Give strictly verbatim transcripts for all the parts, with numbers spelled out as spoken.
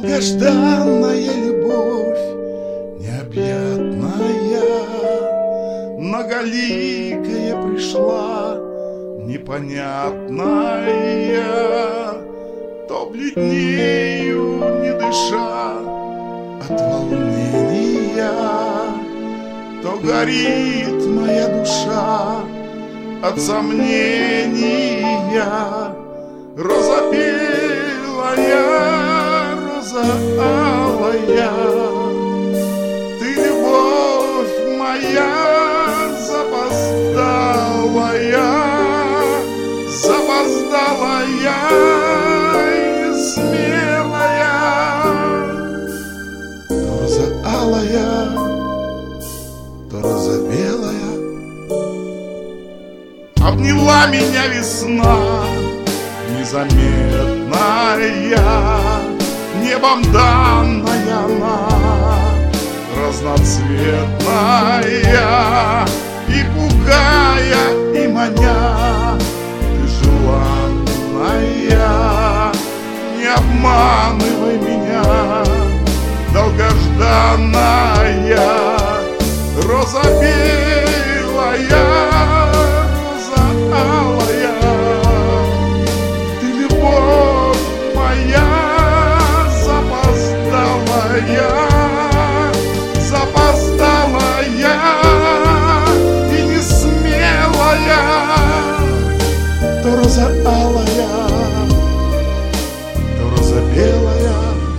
Долгожданная любовь, необъятная, многоликая пришла, непонятная. То бледнею, не дыша от волнения, то горит моя душа от сомнения. Роза белая, роза алая, ты, любовь моя, запоздалая, запоздалая и смелая. То роза алая, то роза белая. Обняла меня весна, незаметная, небом данная она, разноцветная, и пугая, и маня. Ты желанная, не обманывай меня, долгожданная. Роза белая, роза алая, ты, любовь моя, запоздалая, запоздалая и несмелая. То роза алая, то роза белая.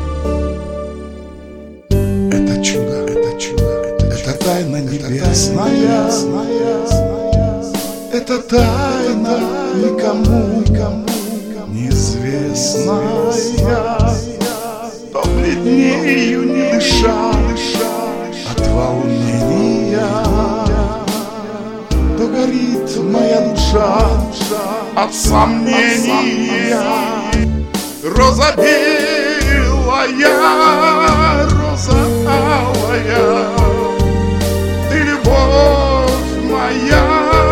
Это чудо, это чудо, это тайна небесная, это тайна никому, никому неизвестная. То бледнею, не дыша от волнения, то горит моя душа от сомнения. Роза белая, роза алая, ты, любовь моя,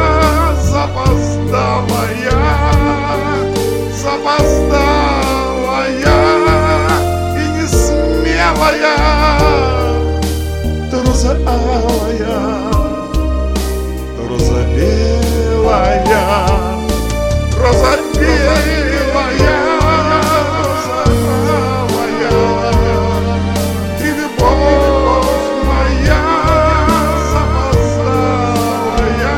запоздалая, запоздалая и несмелая. То роза алая, то роза белая, роза белая, роза алая, ты, любовь моя, запоздалая,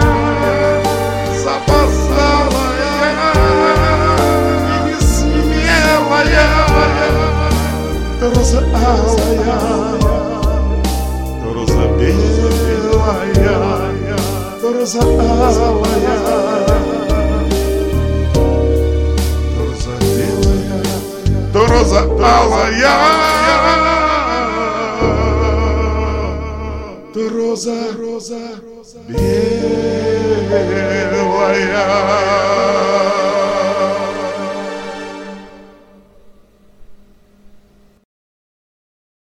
запоздалая и несмелая. То роза алая, то роза белая, то роза алая, то роза алая, то роза белая.